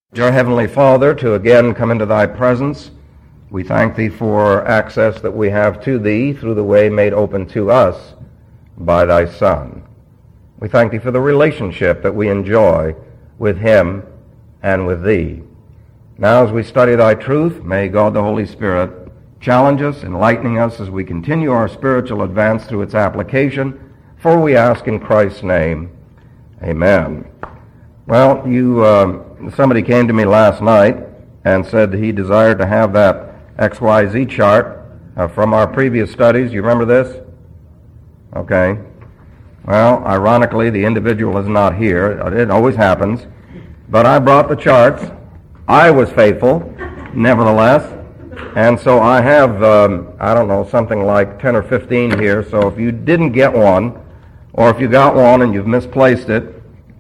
Dear Heavenly Father, to again come into Thy presence, we thank Thee for access that we have to Thee through the way made open to us by Thy Son. We thank Thee for the relationship that we enjoy with Him and with Thee. Now as we study Thy truth, may God the Holy Spirit challenge us, enlightening us as we continue our spiritual advance through its application, for we ask in Christ's name, Amen. Well, somebody came to me last night and said he desired to have that XYZ chart from our previous studies. You remember this? Okay. Well, ironically, the individual is not here. It always happens. But I brought the charts. I was faithful, nevertheless. And so I have, something like 10 or 15 here. So if you didn't get one, or if you got one and you've misplaced it,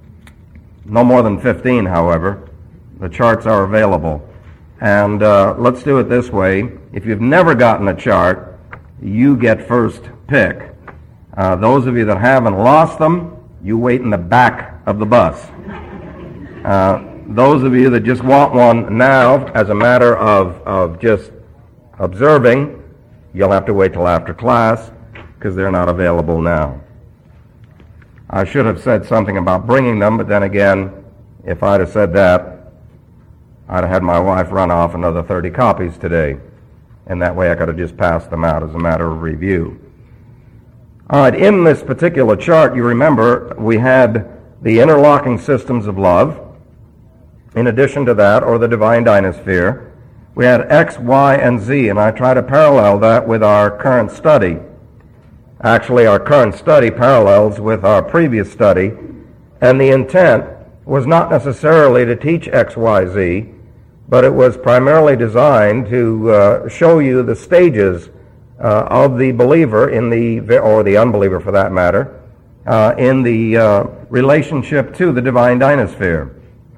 no more than 15, however, the charts are available. And let's do it this way. If you've never gotten a chart, you get first pick. Those of you that haven't lost them, you wait in the back of the bus. Those of you that just want one now, as a matter of just observing, you'll have to wait till after class, because they're not available now. I should have said something about bringing them, but then again, if I'd have said that, I'd have had my wife run off another 30 copies today, and that way I could have just passed them out as a matter of review. All right, in this particular chart, you remember, we had the interlocking systems of love. In addition to that, or the divine dynasphere, we had X, Y, and Z, and I try to parallel that with our current study. Actually, our current study parallels with our previous study, and the intent was not necessarily to teach X, Y, Z, but it was primarily designed to show you the stages of the believer or the unbeliever for that matter, in the relationship to the divine dynasphere.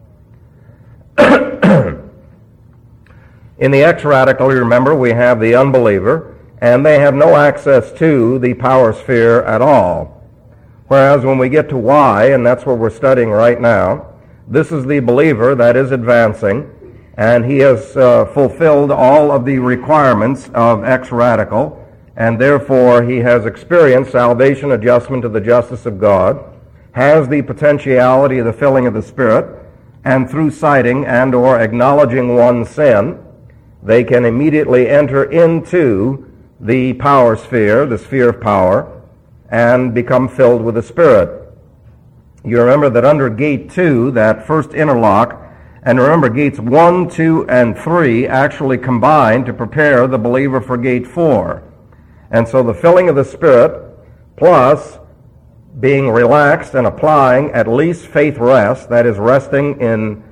In the X radical, you remember, we have the unbeliever, and they have no access to the power sphere at all. Whereas when we get to Y, and that's what we're studying right now, this is the believer that is advancing, and he has fulfilled all of the requirements of X radical, and therefore he has experienced salvation, adjustment to the justice of God, has the potentiality of the filling of the Spirit, and through citing and or acknowledging one's sin, they can immediately enter into the power sphere, the sphere of power, and become filled with the Spirit. You remember that under gate 2, that first interlock, and remember gates 1, 2, and 3 actually combine to prepare the believer for gate 4. And so the filling of the Spirit, plus being relaxed and applying at least faith rest, that is resting in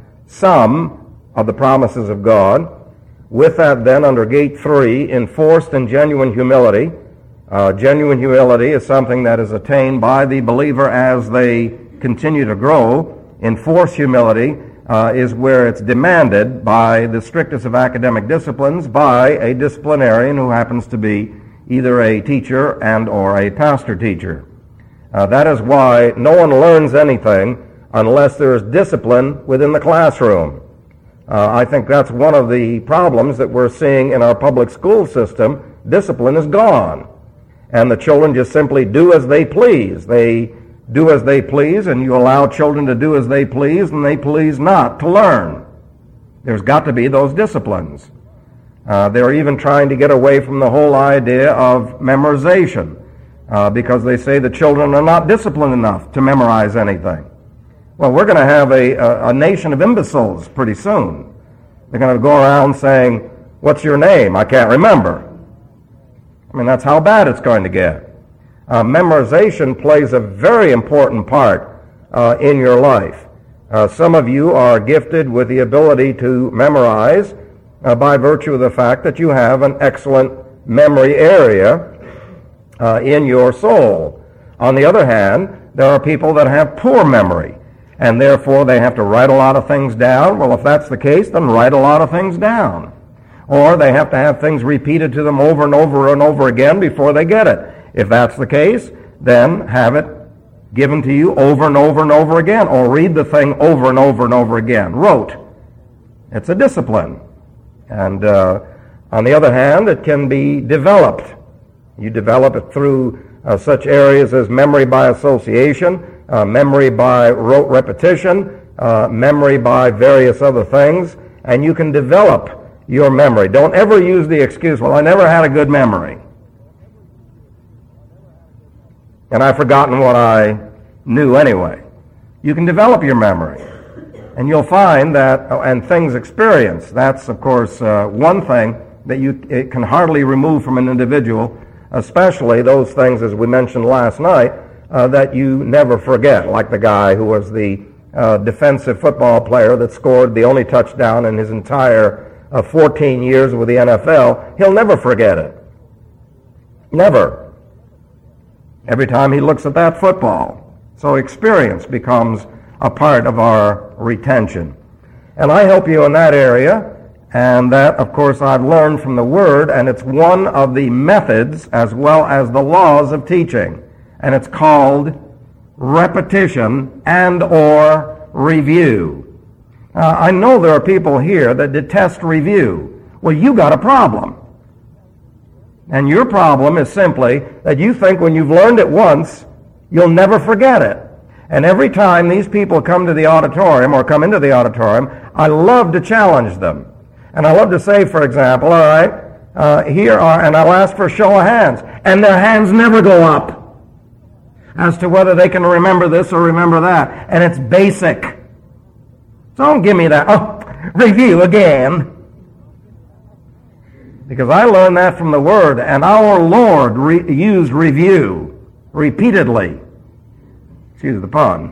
some of the promises of God. With that then, under gate 3, enforced and genuine humility. Genuine humility is something that is attained by the believer as they continue to grow. Enforced humility is where it's demanded by the strictest of academic disciplines by a disciplinarian who happens to be either a teacher and or a pastor teacher. That is why no one learns anything unless there is discipline within the classroom. I think that's one of the problems that we're seeing in our public school system. Discipline is gone. And the children just simply do as they please. They do as they please, and you allow children to do as they please, and they please not to learn. There's got to be those disciplines. They're even trying to get away from the whole idea of memorization, because they say the children are not disciplined enough to memorize anything. Well, we're going to have a nation of imbeciles pretty soon. They're going to go around saying, "What's your name? I can't remember." I mean, that's how bad it's going to get. Memorization plays a very important part in your life. Some of you are gifted with the ability to memorize by virtue of the fact that you have an excellent memory area in your soul. On the other hand, there are people that have poor memory, and therefore they have to write a lot of things down. Well, if that's the case, then write a lot of things down. Or they have to have things repeated to them over and over and over again before they get it. If that's the case, then have it given to you over and over and over again, or read the thing over and over and over again. Rote. It's a discipline. And on the other hand, it can be developed. You develop it through such areas as memory by association, memory by rote repetition, memory by various other things, and you can develop your memory. Don't ever use the excuse, well, I never had a good memory, and I've forgotten what I knew anyway. You can develop your memory, and you'll find that, and things experienced, that's, of course, one thing that it can hardly remove from an individual, especially those things, as we mentioned last night, that you never forget, like the guy who was the defensive football player that scored the only touchdown in his entire 14 years with the NFL. He'll never forget it. Never. Every time he looks at that football. So experience becomes a part of our retention. And I help you in that area, and that, of course, I've learned from the Word, and it's one of the methods as well as the laws of teaching. And it's called repetition and or review. I know there are people here that detest review. Well, you got a problem. And your problem is simply that you think when you've learned it once, you'll never forget it. And every time these people come to the auditorium or come into the auditorium, I love to challenge them. And I love to say, for example, all right, here are, and I'll ask for a show of hands. And their hands never go up as to whether they can remember this or remember that. And it's basic. So don't give me that, review again. Because I learned that from the Word, and our Lord used review repeatedly. Excuse the pun.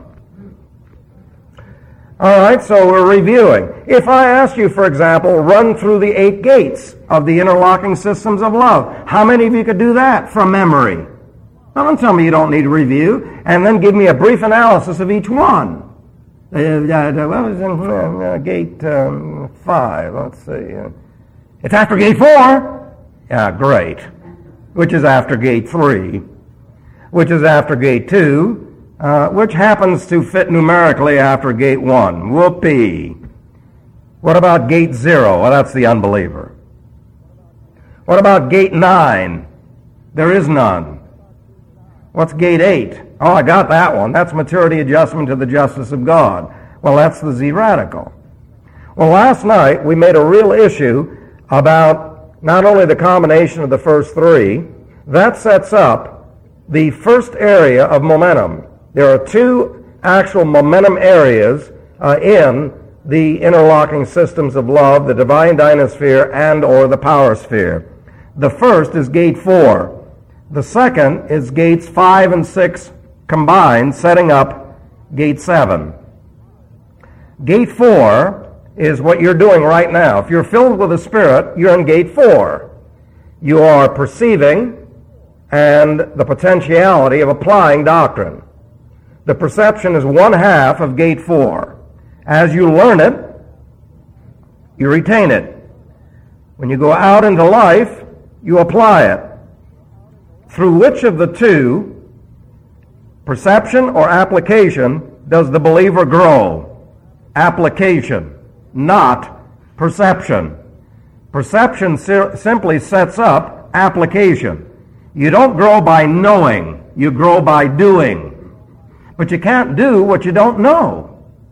All right, so we're reviewing. If I ask you, for example, run through the 8 gates of the interlocking systems of love, how many of you could do that from memory? Don't tell me you don't need review, and then give me a brief analysis of each one. What was in gate 5? Let's see. It's after gate 4. Yeah, great. Which is after gate 3. Which is after gate 2. Which happens to fit numerically after gate 1. Whoopee. What about gate 0? Well, that's the unbeliever. What about gate 9? There is none. What's gate 8? Oh, I got that one. That's maturity adjustment to the justice of God. Well, that's the Z radical. Well, last night we made a real issue about not only the combination of the first 3, that sets up the first area of momentum. There are 2 actual momentum areas in the interlocking systems of love, the divine dynasphere and or the power sphere. The first is gate 4. The second is gates 5 and 6 combined, setting up gate 7. Gate 4 is what you're doing right now. If you're filled with the Spirit, you're in gate 4. You are perceiving and the potentiality of applying doctrine. The perception is 1/2 of gate 4. As you learn it, you retain it. When you go out into life, you apply it. Through which of the 2, perception or application, does the believer grow? Application, not perception. Perception simply sets up application. You don't grow by knowing, you grow by doing. But you can't do what you don't know.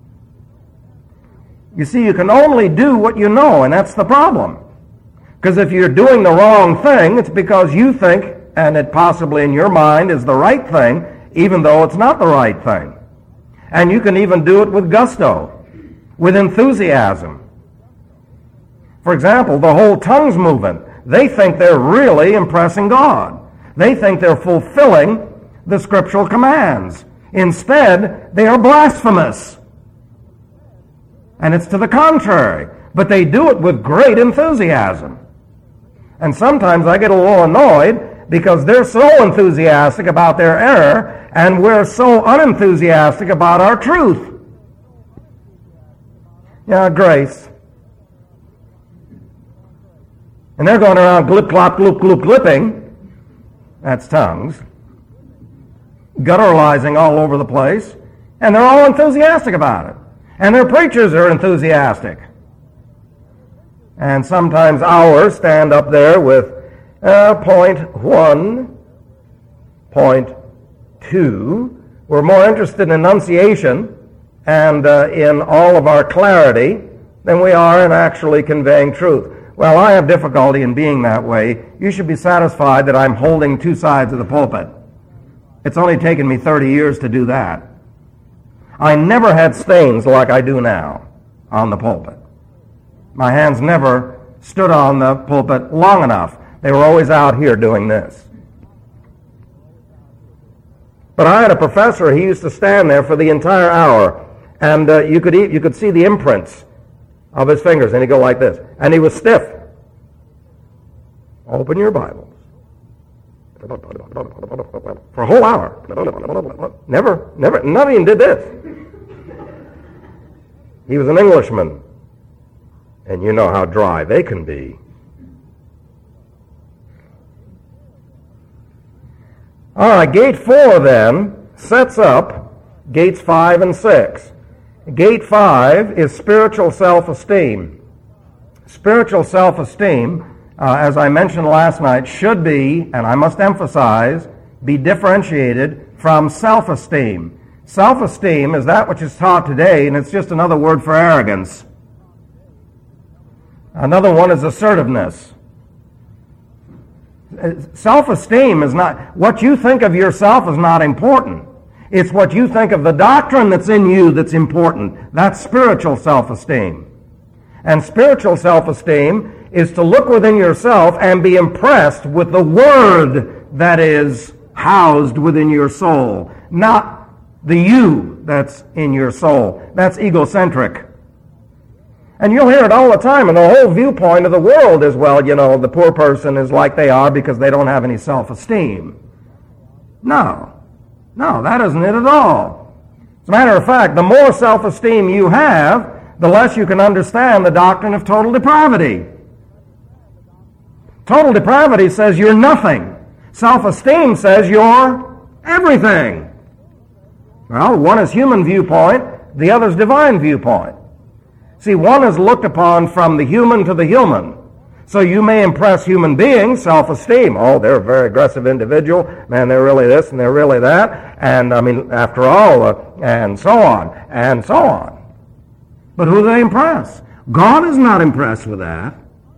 You see, you can only do what you know, and that's the problem. Because if you're doing the wrong thing, it's because you think, and it possibly in your mind is the right thing, even though it's not the right thing. And you can even do it with gusto, with enthusiasm. For example, the whole tongues movement, they think they're really impressing God. They think they're fulfilling the scriptural commands. Instead, they are blasphemous. And it's to the contrary. But they do it with great enthusiasm. And sometimes I get a little annoyed because they're so enthusiastic about their error, and we're so unenthusiastic about our truth. Yeah, grace. And they're going around glip, clop, gloop, gloop, glipping. That's tongues. Gutturalizing all over the place. And they're all enthusiastic about it. And their preachers are enthusiastic. And sometimes ours stand up there with point 1, point 2. We're more interested in enunciation and in all of our clarity than we are in actually conveying truth. Well, I have difficulty in being that way. You should be satisfied that I'm holding two sides of the pulpit. It's only taken me 30 years to do that. I never had stains like I do now on the pulpit. My hands never stood on the pulpit long enough. They were always out here doing this. But I had a professor, he used to stand there for the entire hour, and you could see the imprints of his fingers, and he'd go like this. And he was stiff. Open your Bibles. For a whole hour. Never, none of him did this. He was an Englishman. And you know how dry they can be. All right, gate 4 then sets up gates 5 and 6. Gate 5 is spiritual self-esteem. Spiritual self-esteem, as I mentioned last night, should be, and I must emphasize, be differentiated from self-esteem. Self-esteem is that which is taught today, and it's just another word for arrogance. Another one is assertiveness. Self-esteem is not, what you think of yourself is not important. It's what you think of the doctrine that's in you that's important. That's spiritual self-esteem. And spiritual self-esteem is to look within yourself and be impressed with the word that is housed within your soul, not the you that's in your soul. That's egocentric. And you'll hear it all the time, and the whole viewpoint of the world is, well, you know, the poor person is like they are because they don't have any self-esteem. No, that isn't it at all. As a matter of fact, the more self-esteem you have, the less you can understand the doctrine of total depravity. Total depravity says you're nothing. Self-esteem says you're everything. Well, one is human viewpoint, the other is divine viewpoint. See, one is looked upon from the human to the human. So you may impress human beings, self-esteem. Oh, they're a very aggressive individual. Man, they're really this and they're really that. And, I mean, after all, and so on, and so on. But who do they impress? God is not impressed with that.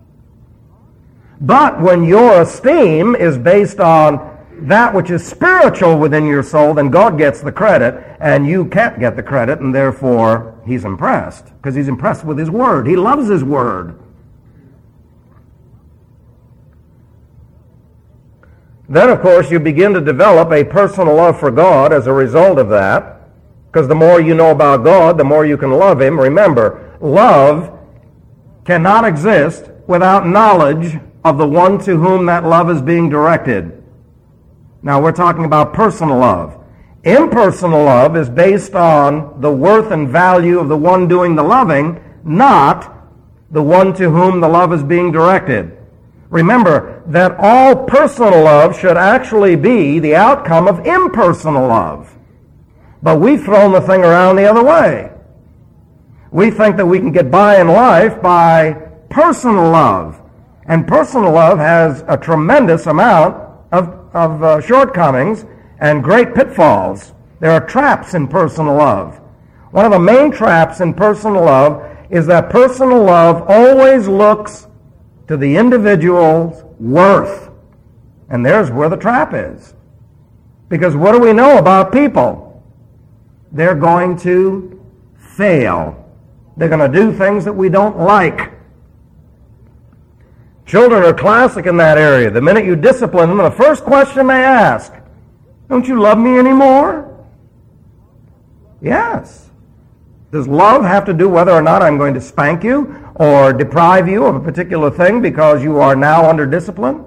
But when your esteem is based on that which is spiritual within your soul, then God gets the credit, and you can't get the credit, and therefore he's impressed, because he's impressed with his word. He loves his word. Then, of course, you begin to develop a personal love for God as a result of that, because the more you know about God, the more you can love him. Remember, love cannot exist without knowledge of the one to whom that love is being directed. Now, we're talking about personal love. Impersonal love is based on the worth and value of the one doing the loving, not the one to whom the love is being directed. Remember that all personal love should actually be the outcome of impersonal love. But we've thrown the thing around the other way. We think that we can get by in life by personal love. And personal love has a tremendous amount of shortcomings and great pitfalls. There are traps in personal love. One of the main traps in personal love is that personal love always looks to the individual's worth. And there's where the trap is. Because what do we know about people? They're going to fail. They're going to do things that we don't like. Children are classic in that area. The minute you discipline them, the first question they ask, don't you love me anymore? Yes. Does love have to do whether or not I'm going to spank you or deprive you of a particular thing because you are now under discipline?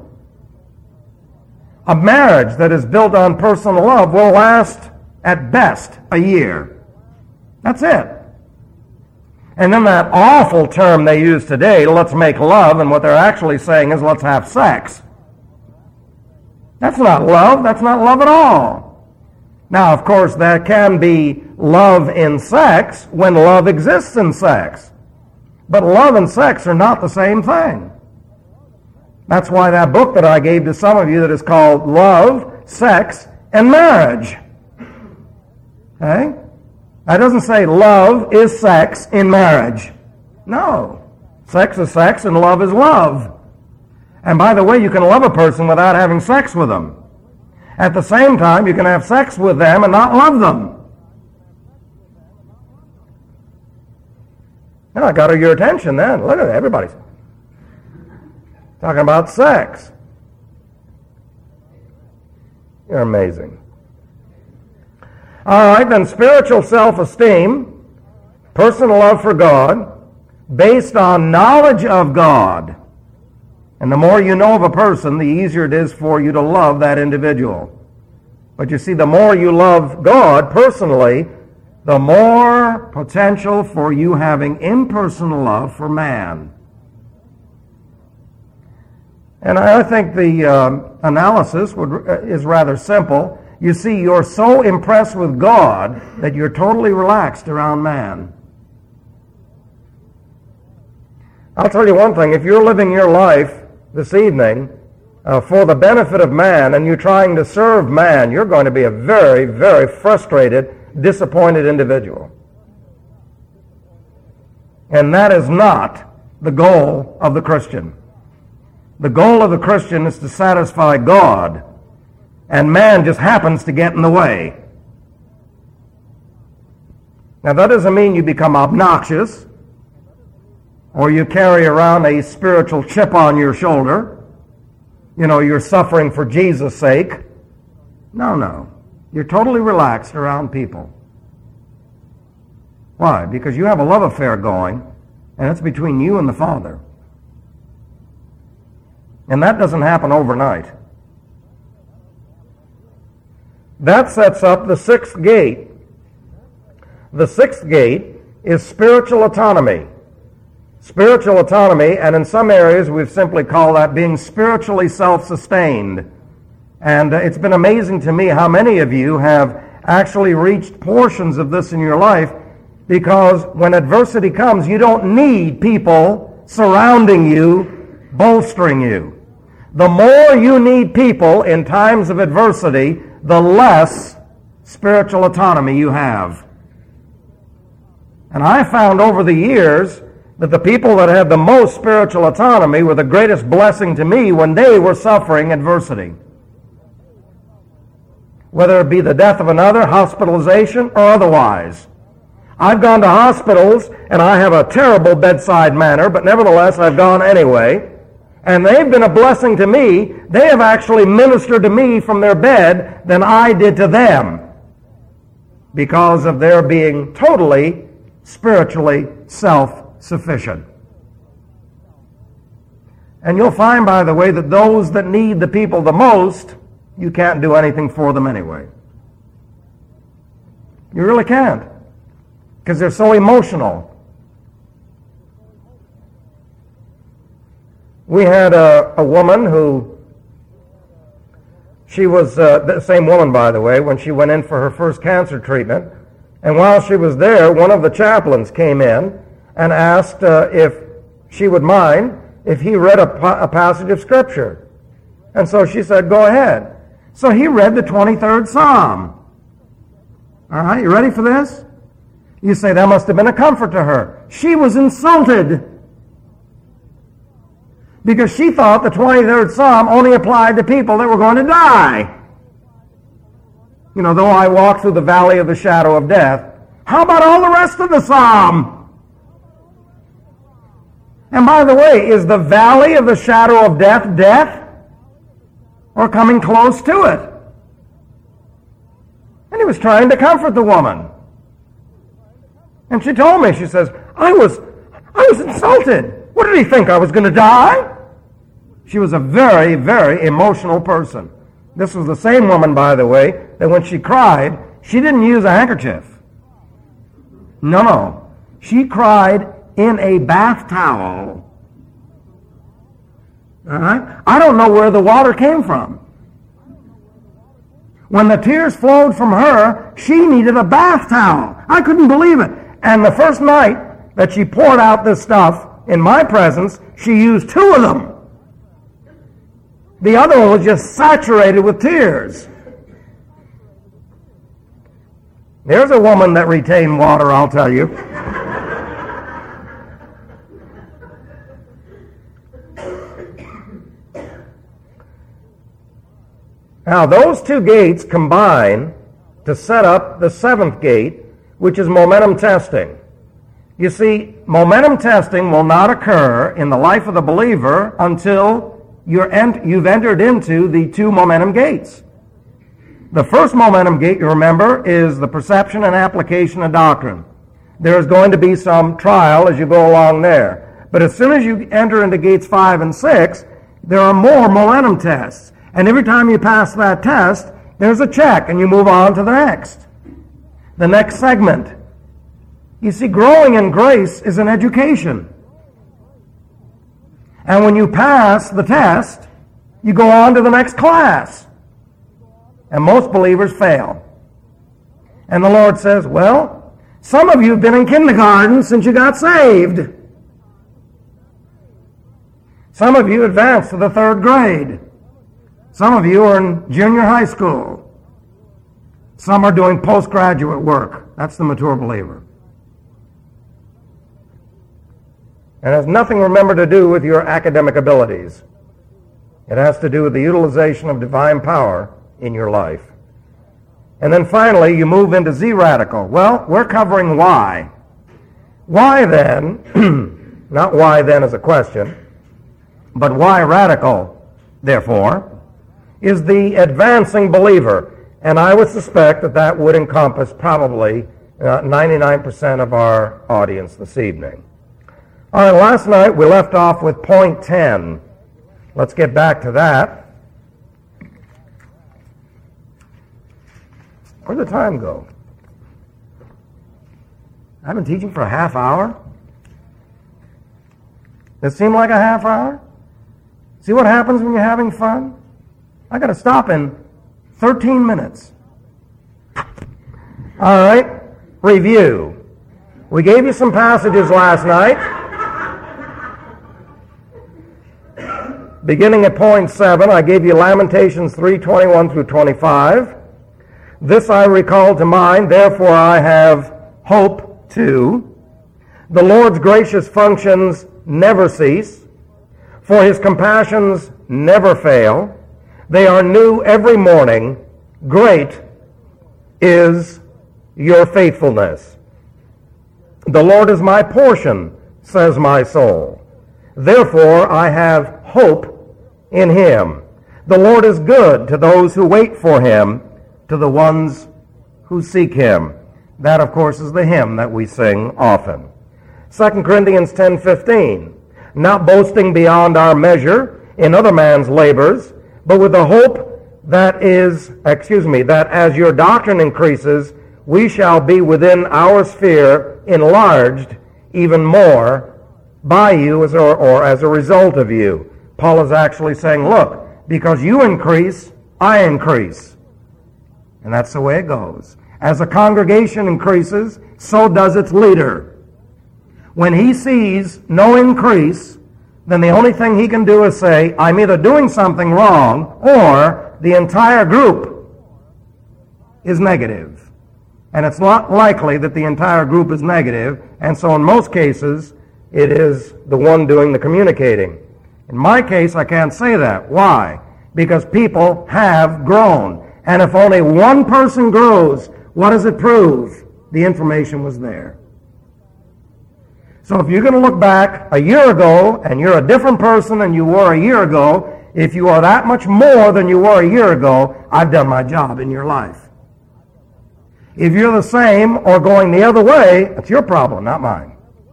A marriage that is built on personal love will last at best a year. That's it. And then that awful term they use today, let's make love, and what they're actually saying is let's have sex. That's not love. That's not love at all. Now, of course, there can be love in sex when love exists in sex. But love and sex are not the same thing. That's why that book that I gave to some of you that is called Love, Sex, and Marriage. Okay? That doesn't say love is sex in marriage. No. Sex is sex and love is love. And by the way, you can love a person without having sex with them. At the same time, you can have sex with them and not love them. Now, I got your attention then. Look at it, everybody's talking about sex. You're amazing. All right, then spiritual self-esteem, personal love for God, based on knowledge of God. And the more you know of a person, the easier it is for you to love that individual. But you see, the more you love God personally, the more potential for you having impersonal love for man. And I think the analysis is rather simple. You see, you're so impressed with God that you're totally relaxed around man. I'll tell you one thing. If you're living your life this evening for the benefit of man and you're trying to serve man, you're going to be a very, very frustrated, disappointed individual. And that is not the goal of the Christian. The goal of the Christian is to satisfy God, and man just happens to get in the way. Now, that doesn't mean you become obnoxious or you carry around a spiritual chip on your shoulder. You know, you're suffering for Jesus' sake. No. You're totally relaxed around people. Why? Because you have a love affair going, and it's between you and the Father. And that doesn't happen overnight. That sets up the sixth gate. The sixth gate is spiritual autonomy. Spiritual autonomy, and in some areas we've simply called that being spiritually self-sustained. And it's been amazing to me how many of you have actually reached portions of this in your life, because when adversity comes, you don't need people surrounding you, bolstering you. The more you need people in times of adversity, the less spiritual autonomy you have. And I found over the years that the people that had the most spiritual autonomy were the greatest blessing to me when they were suffering adversity. Whether it be the death of another, hospitalization, or otherwise. I've gone to hospitals, and I have a terrible bedside manner, but nevertheless, I've gone anyway. And they've been a blessing to me. They have actually ministered to me from their bed than I did to them, because of their being totally spiritually self-sufficient. And you'll find, by the way, that those that need the people the most, you can't do anything for them anyway. You really can't, because they're so emotional. We had a woman who, she was the same woman, by the way, when she went in for her first cancer treatment. And while she was there, one of the chaplains came in and asked if she would mind if he read a passage of Scripture. And so she said, go ahead. So he read the 23rd Psalm. All right, you ready for this? You say, that must have been a comfort to her. She was insulted, because she thought the 23rd Psalm only applied to people that were going to die. You know, though I walk through the valley of the shadow of death, how about all the rest of the Psalm? And by the way, is the valley of the shadow of death death? Or coming close to it? And he was trying to comfort the woman. And she told me, she says, I was insulted. What did he think, I was going to die? She was a very, very emotional person. This was the same woman, by the way, that when she cried, she didn't use a handkerchief. No. She cried in a bath towel. All right? I don't know where the water came from. When the tears flowed from her, she needed a bath towel. I couldn't believe it. And the first night that she poured out this stuff, in my presence, she used 2 of them. The other one was just saturated with tears. There's a woman that retained water, I'll tell you. Now, those 2 gates combine to set up the 7th gate, which is momentum testing. You see, momentum testing will not occur in the life of the believer until you've entered into the 2 momentum gates. The first momentum gate, you remember, is the perception and application of doctrine. There is going to be some trial as you go along there. But as soon as you enter into gates 5 and 6, there are more momentum tests. And every time you pass that test, there's a check, and you move on to the next segment. You see, growing in grace is an education. And when you pass the test, you go on to the next class. And most believers fail. And the Lord says, well, some of you have been in kindergarten since you got saved. Some of you advanced to the 3rd grade. Some of you are in junior high school. Some are doing postgraduate work. That's the mature believer. And it has nothing, remember, to do with your academic abilities. It has to do with the utilization of divine power in your life. And then finally, you move into Z radical. Well, we're covering Y. Why then, not why then as a question, but Y radical, therefore, is the advancing believer. And I would suspect that that would encompass probably 99% of our audience this evening. All right, last night we left off with point 10. Let's get back to that. Where'd the time go? I've been teaching for a half hour. Does it seem like a half hour? See what happens when you're having fun? I got to stop in 13 minutes. All right, review. We gave you some passages last night. Beginning at point 7, I gave you Lamentations 3:21 through 25. This I recall to mind, therefore I have hope too. The Lord's gracious functions never cease, for his compassions never fail. They are new every morning. Great is your faithfulness. The Lord is my portion, says my soul. Therefore I have hope in him. The Lord is good to those who wait for him, to the ones who seek him. That, of course, is the hymn that we sing often. 2 Corinthians 10:15. Not boasting beyond our measure in other man's labors, but with the hope that as your doctrine increases, we shall be within our sphere enlarged even more by you or as a result of you. Paul is actually saying, look, because you increase, I increase. And that's the way it goes. As a congregation increases, so does its leader. When he sees no increase, then the only thing he can do is say, I'm either doing something wrong or the entire group is negative. And it's not likely that the entire group is negative, and so in most cases, it is the one doing the communicating. In my case, I can't say that. Why? Because people have grown. And if only one person grows, what does it prove? The information was there. So if you're going to look back a year ago and you're a different person than you were a year ago, if you are that much more than you were a year ago, I've done my job in your life. If you're the same or going the other way, it's your problem, not mine.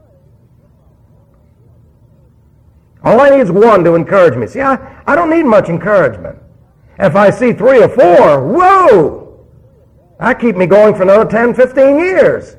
All I need is one to encourage me. See, I don't need much encouragement. If I see 3 or 4, whoa! That keep me going for another 10, 15 years.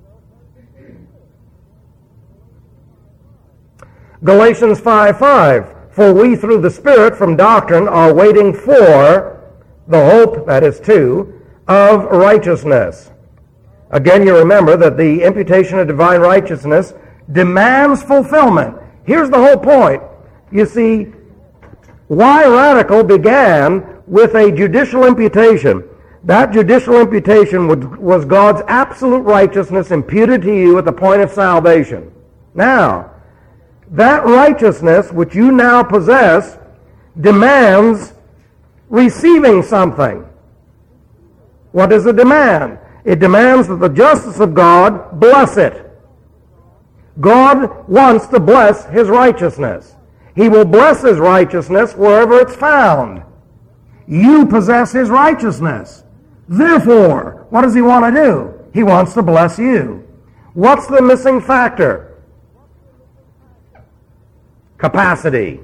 Galatians 5:5. For we through the Spirit from doctrine are waiting for the hope, that is of righteousness. Again, you remember that the imputation of divine righteousness demands fulfillment. Here's the whole point. You see, why radical began with a judicial imputation. That judicial imputation was God's absolute righteousness imputed to you at the point of salvation. Now, that righteousness which you now possess demands receiving something. What does it demand? It demands that the justice of God bless it. God wants to bless His righteousness. He will bless His righteousness wherever it's found. You possess His righteousness. Therefore, what does He want to do? He wants to bless you. What's the missing factor? Capacity.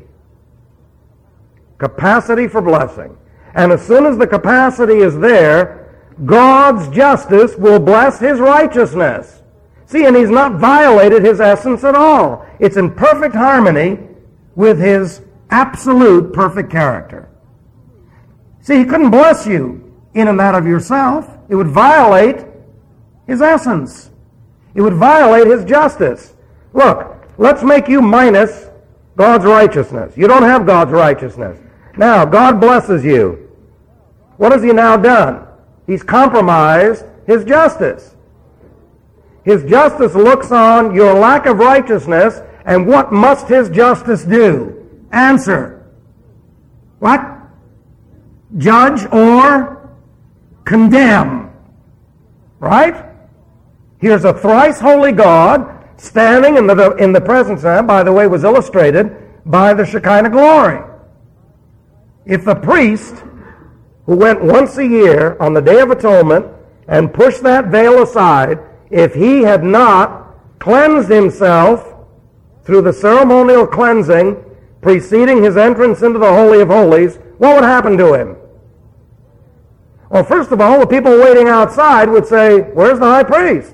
Capacity for blessing. And as soon as the capacity is there, God's justice will bless His righteousness. See, and He's not violated His essence at all. It's in perfect harmony with His absolute perfect character. See, He couldn't bless you in and out of yourself. It would violate His essence. It would violate His justice. Look, let's make you minus God's righteousness. You don't have God's righteousness. Now, God blesses you. What has He now done? He's compromised His justice. His justice looks on your lack of righteousness, and what must His justice do? Answer. What? Judge or condemn. Right? Here's a thrice holy God standing in the presence of, by the way, was illustrated by the Shekinah glory. If the priest who went once a year on the Day of Atonement and pushed that veil aside, if he had not cleansed himself through the ceremonial cleansing preceding his entrance into the Holy of Holies, what would happen to him? Well, first of all, the people waiting outside would say, "Where's the high priest?"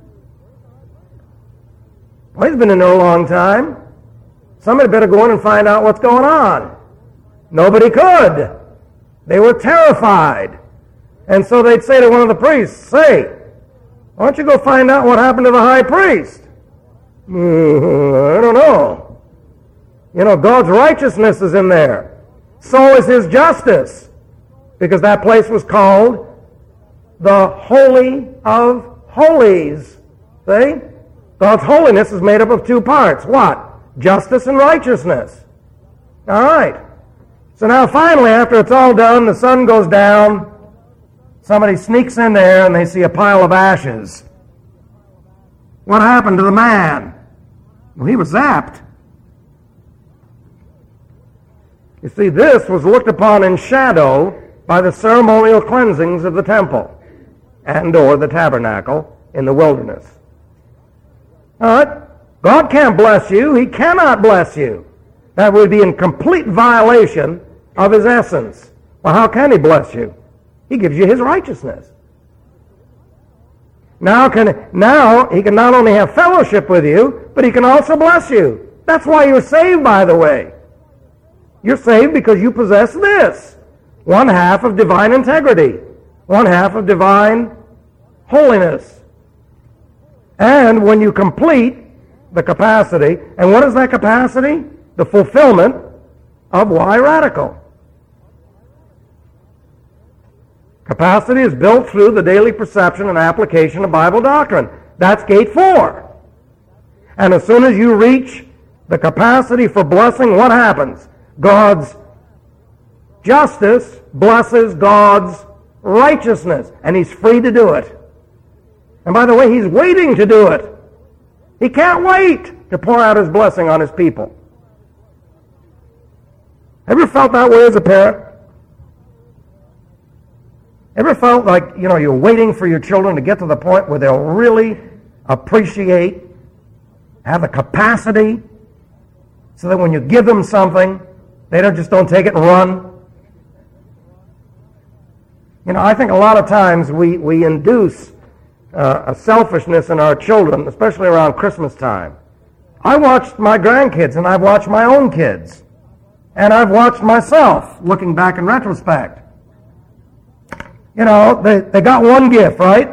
Well, he's been in there a long time. Somebody better go in and find out what's going on. Nobody could. They were terrified. And so they'd say to one of the priests, "Say, why don't you go find out what happened to the high priest?" I don't know. You know, God's righteousness is in there. So is His justice. Because that place was called the Holy of Holies. See? God's holiness is made up of two parts. What? Justice and righteousness. All right. So now finally, after it's all done, the sun goes down. Somebody sneaks in there and they see a pile of ashes. What happened to the man? Well, he was zapped. You see, this was looked upon in shadow by the ceremonial cleansings of the temple and or the tabernacle in the wilderness. All right? God can't bless you. He cannot bless you. That would be in complete violation of His essence. Well, how can He bless you? He gives you His righteousness. Now He can not only have fellowship with you, but He can also bless you. That's why you're saved, by the way. You're saved because you possess this. One half of divine integrity. One half of divine holiness. And when you complete the capacity, and what is that capacity? The fulfillment of why radical. Capacity is built through the daily perception and application of Bible doctrine. That's gate 4. And as soon as you reach the capacity for blessing, what happens? God's justice blesses God's righteousness, and He's free to do it. And by the way, He's waiting to do it. He can't wait to pour out His blessing on His people. Ever felt that way as a parent? Ever felt like, you're waiting for your children to get to the point where they'll really appreciate, have the capacity, so that when you give them something, they don't take it and run? I think a lot of times we induce a selfishness in our children, especially around Christmas time. I watched my grandkids, and I've watched my own kids. And I've watched myself, looking back in retrospect. They got one gift, right?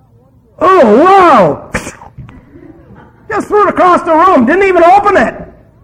Oh, wow! Just threw it across the room, didn't even open it.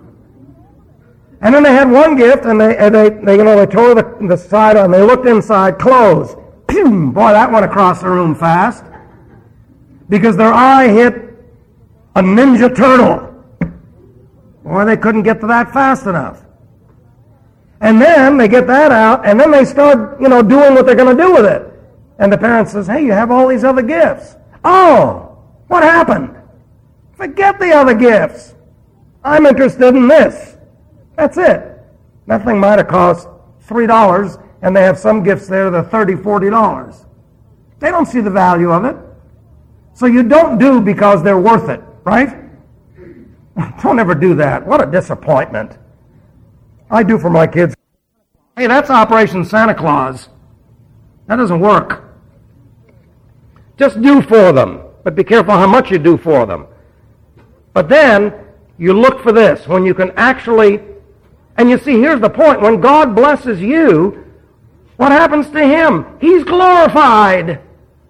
And then they had one gift, and they tore the side and they looked inside, closed. Boy, that went across the room fast. Because their eye hit a Ninja Turtle. Boy, they couldn't get to that fast enough. And then they get that out, and then they start, doing what they're going to do with it. And the parent says, hey, you have all these other gifts. Oh, what happened? Forget the other gifts. I'm interested in this. That's it. That thing might have cost $3, and they have some gifts there that are $30, $40. They don't see the value of it. So you don't do because they're worth it, right? Don't ever do that. What a disappointment. I do for my kids. Hey, that's Operation Santa Claus. That doesn't work. Just do for them, but be careful how much you do for them. But then you look for this, when you can actually, and you see, here's the point. When God blesses you, what happens to Him? He's glorified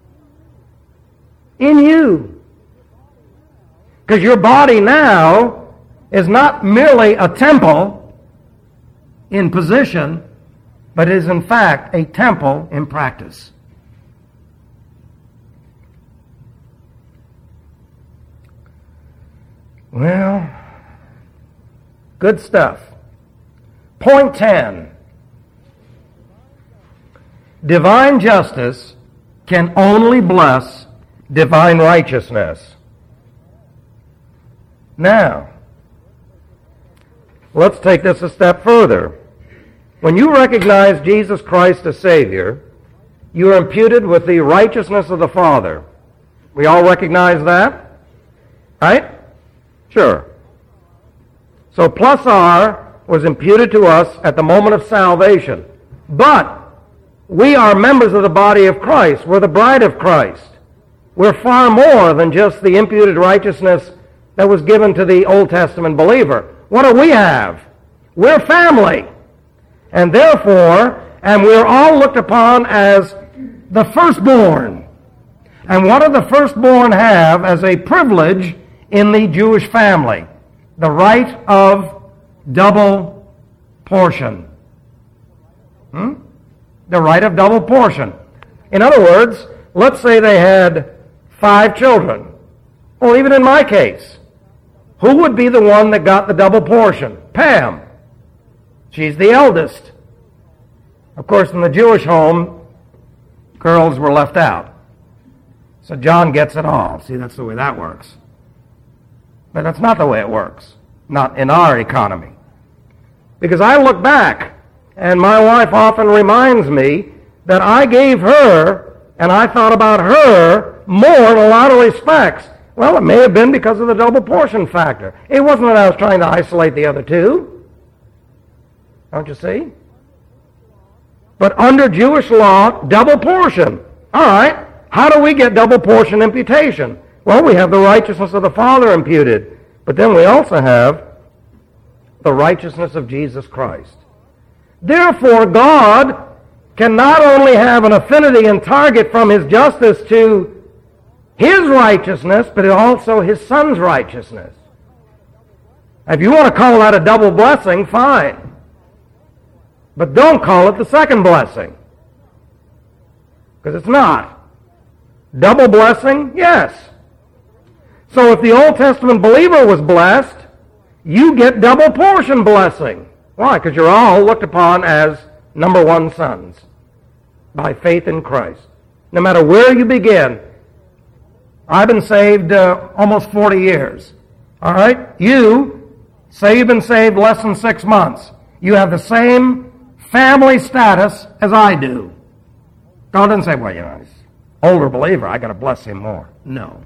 in you. Because your body now is not merely a temple in position, but is in fact a temple in practice. Well, good stuff. Point 10. Divine justice can only bless divine righteousness. Now, let's take this a step further. When you recognize Jesus Christ as Savior, you are imputed with the righteousness of the Father. We all recognize that? Right? Sure. So plus R was imputed to us at the moment of salvation. But we are members of the body of Christ. We're the bride of Christ. We're far more than just the imputed righteousness that was given to the Old Testament believer. What do we have? We're family. And therefore, and we're all looked upon as the firstborn. And what do the firstborn have as a privilege in the Jewish family? The right of double portion. The right of double portion. In other words, let's say they had 5 children. Well, even in my case, who would be the one that got the double portion? Pam. She's the eldest. Of course, in the Jewish home, girls were left out. So John gets it all. See, that's the way that works. But that's not the way it works. Not in our economy. Because I look back, and my wife often reminds me that I gave her, and I thought about her more in a lot of respects. Well, it may have been because of the double portion factor. It wasn't that I was trying to isolate the other two. Don't you see? But under Jewish law, double portion. All right. How do we get double portion imputation? Well, we have the righteousness of the Father imputed. But then we also have the righteousness of Jesus Christ. Therefore, God can not only have an affinity and target from His justice to His righteousness, but also His Son's righteousness. If you want to call that a double blessing, fine. But don't call it the second blessing. Because it's not. Double blessing? Yes. So if the Old Testament believer was blessed, you get double portion blessing. Why? Because you're all looked upon as number one sons by faith in Christ. No matter where you begin. I've been saved almost 40 years. All right? You, say you've been saved less than 6 months. You have the same family status as I do. God doesn't say, well, he's an older believer, I got to bless him more. No.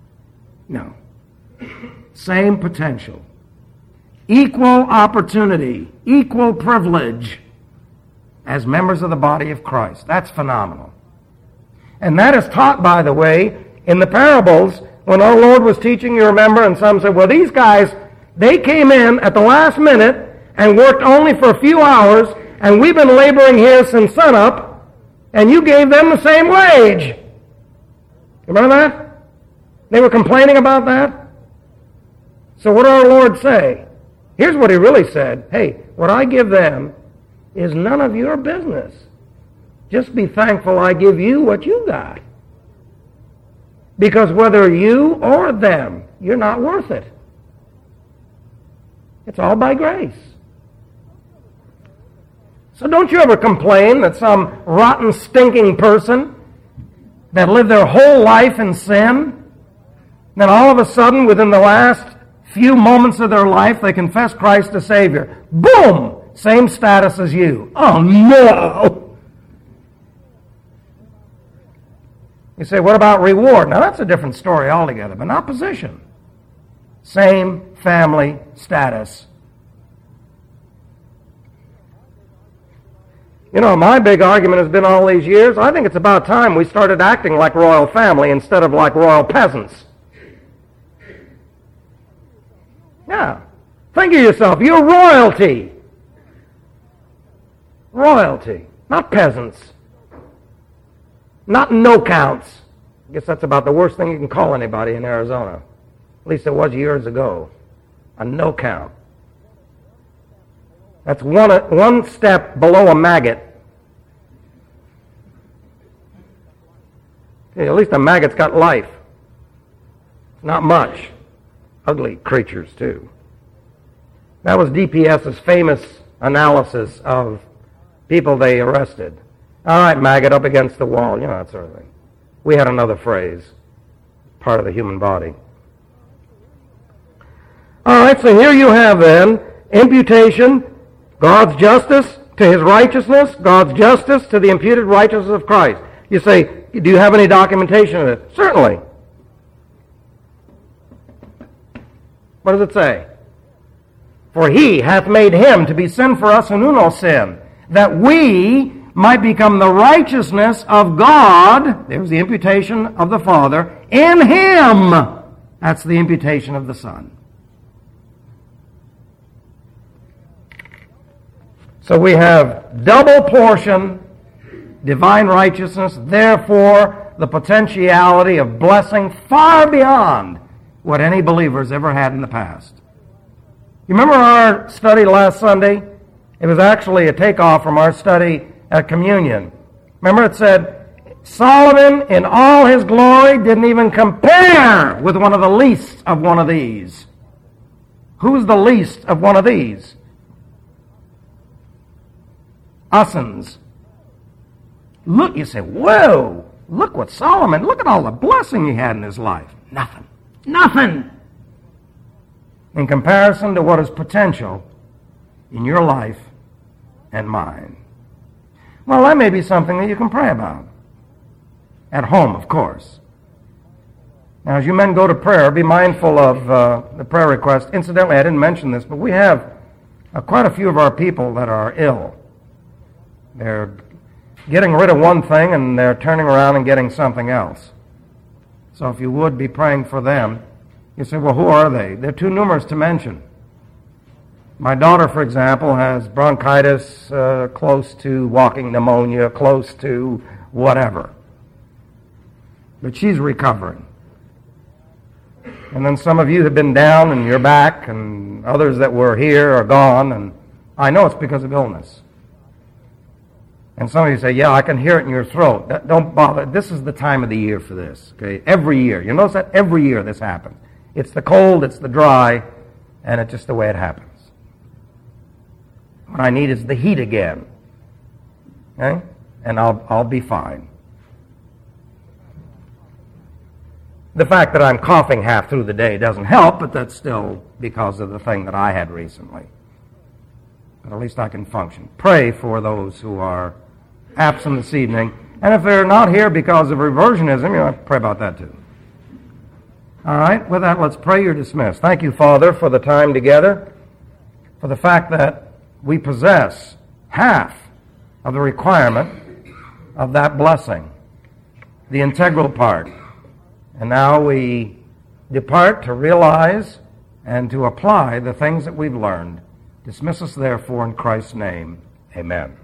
Same potential. Equal opportunity, equal privilege as members of the body of Christ. That's phenomenal. And that is taught, by the way, in the parables. When our Lord was teaching, you remember, and some said, well, these guys, they came in at the last minute and worked only for a few hours, and we've been laboring here since sunup, and you gave them the same wage. You remember that? They were complaining about that? So what did our Lord say? Here's what he really said. Hey, what I give them is none of your business. Just be thankful I give you what you got. Because whether you or them, you're not worth it. It's all by grace. So don't you ever complain that some rotten, stinking person that lived their whole life in sin, then all of a sudden, within the last few moments of their life, they confess Christ as Savior. Boom! Same status as you. Oh, no! You say, what about reward? Now, that's a different story altogether, but not position. Same family status. You know, my big argument has been all these years, I think it's about time we started acting like royal family instead of like royal peasants. Yeah. Think of yourself. You're royalty. Royalty. Not peasants. Not no-counts. I guess that's about the worst thing you can call anybody in Arizona. At least it was years ago. A no-count. That's one step below a maggot. Yeah, at least a maggot's got life. Not much. Ugly creatures, too. That was DPS's famous analysis of people they arrested. All right, maggot, up against the wall. You know, that sort of thing. We had another phrase. Part of the human body. All right, so here you have then imputation, God's justice to his righteousness, God's justice to the imputed righteousness of Christ. You say, do you have any documentation of it? Certainly. What does it say? For he hath made him to be sin for us who knew no sin, that we might become the righteousness of God, there's the imputation of the Father, in him. That's the imputation of the Son. So we have double portion, divine righteousness, therefore the potentiality of blessing far beyond what any believer has ever had in the past. You remember our study last Sunday? It was actually a takeoff from our study at communion. Remember it said, Solomon in all his glory didn't even compare with one of the least of one of these. Who's the least of one of these? Usins. Look, you say, whoa, look what Solomon, look at all the blessing he had in his life. Nothing. Nothing. In comparison to what is potential in your life and mine. Well, that may be something that you can pray about. At home, of course. Now, as you men go to prayer, be mindful of the prayer request. Incidentally, I didn't mention this, but we have quite a few of our people that are ill. They're getting rid of one thing and they're turning around and getting something else. So if you would be praying for them. You say, well, who are they? They're too numerous to mention. My daughter, for example, has bronchitis, close to walking pneumonia, close to whatever. But she's recovering. And then some of you have been down and you're back, and others that were here are gone, and I know it's because of illness. And some of you say, yeah, I can hear it in your throat. Don't bother. This is the time of the year for this. Okay, every year. You notice that? Every year this happens. It's the cold, it's the dry, and it's just the way it happens. What I need is the heat again. Okay? And I'll be fine. The fact that I'm coughing half through the day doesn't help, but that's still because of the thing that I had recently. But at least I can function. Pray for those who are absent this evening. And if they're not here because of reversionism, you have to pray about that too. All right, with that, let's pray. You're dismissed. Thank you, Father, for the time together, for the fact that we possess half of the requirement of that blessing, the integral part. And now we depart to realize and to apply the things that we've learned. Dismiss us, therefore, in Christ's name. Amen.